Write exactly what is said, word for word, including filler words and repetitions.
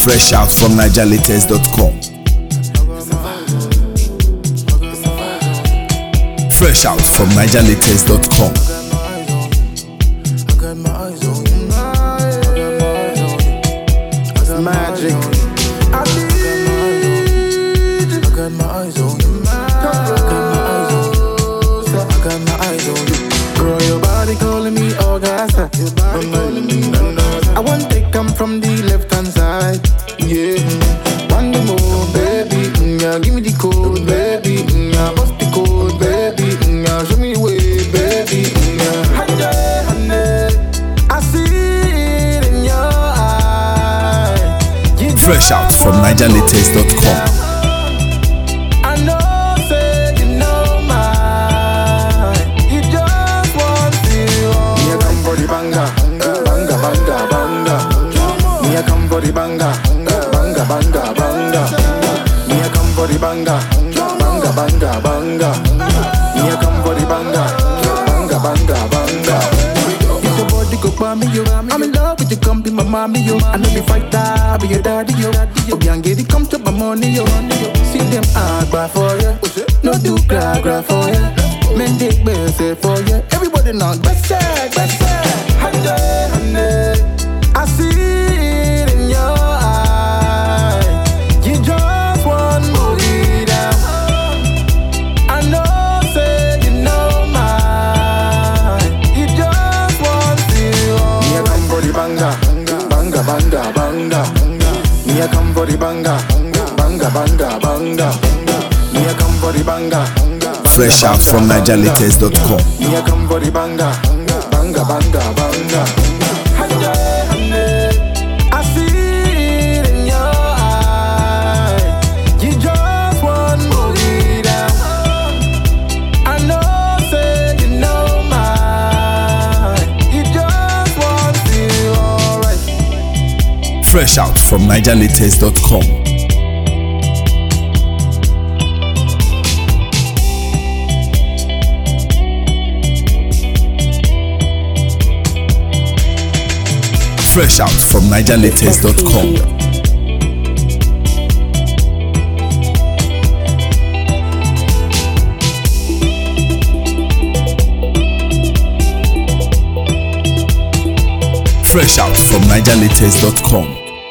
Fresh out from niger latest dot com. Fresh out from niger latest dot com. I got my eyes on you. It's magic. I need you. I got my eyes on you. I got my eyes on you. I got my eyes on you. Girl, your body calling me Augusta. I want to come from the left hand side. Yeah. One more, baby. Yeah, give me the code, baby. Yeah, bust the code, baby. Yeah, show me the way, baby. Yeah. Honey, honey, I see it in your eyes. You Fresh out from niger latest dot com. I know, say you know mine. You just want to. Me a come for the banga, banga, banga, banga. Me a come for the banga, banga, banga, banga. Me a come for the banga, banga, banga, banga. Me a come for the banga, banga, banga, banga. If your body go by me, yo, I'm in love with you, come be my mommy, yo. I know the fighter, be your daddy, yo. Oh, young get come to my money, yo. See them hard cry for you, no do cry, cry for you. Men take best for you. Everybody now, best side, best side. Honey, honey, I see it in your eyes. You just want move it out. I know, say you know mine. You just want to. Me a come for the banga, banga, banga, banga. Me a come for the banga, banga, banga, banga. Me a come for the banga. Fresh out from niger latest dot com. Me a come for the banga, banga, banga, banga. Honey, honey, I see it in your eyes. You just want to move it out. I know, say you know mine. You just want to, alright. Fresh out from niger latest dot com. Fresh out from niger latest dot com. Fresh out from niger latest dot com.